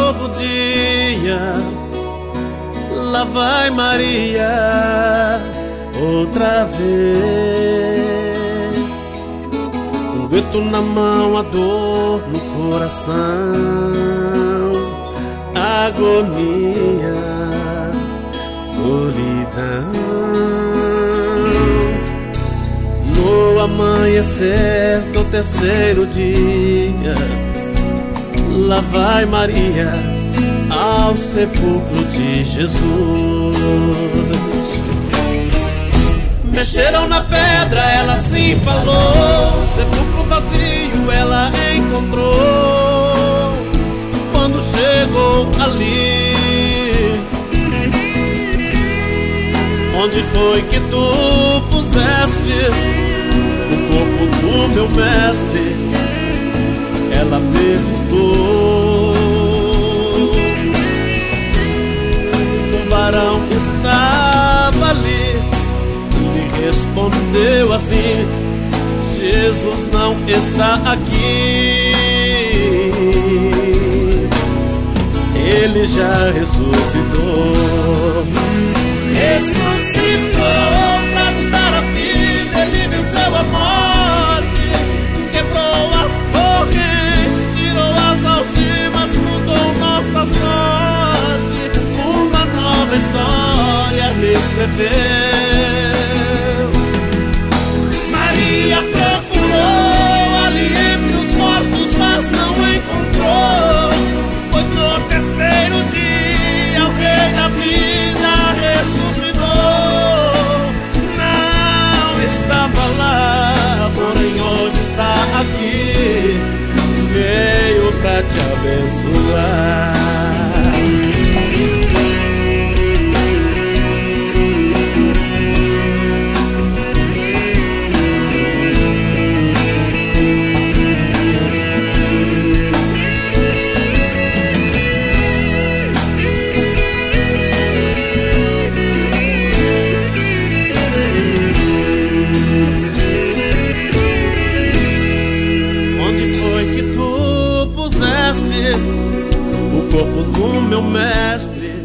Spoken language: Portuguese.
novo dia, lá vai Maria outra vez. Um grito na mão, a dor no coração, agonia, solidão. No amanhecer do terceiro dia, lá vai Maria ao sepulcro de Jesus. Mexeram na pedra, ela assim falou, sepulcro vazio ela encontrou. Quando chegou ali, onde foi que tu puseste o corpo do meu mestre? Ela perguntou. O varão que estava ali lhe respondeu assim: Jesus não está aqui, ele já ressuscitou. Ressuscitou pra nos dar a vida, ele venceu a morte, quebrou as correntes, tirou as algemas, mudou nossa sorte, uma nova história reescreveu. Maria procurou ali entre os mortos, mas não encontrou, pois no terceiro dia o Rei da vida ressuscitou. Não estava lá, porém hoje está aqui, veio pra te abençoar. O corpo do meu mestre,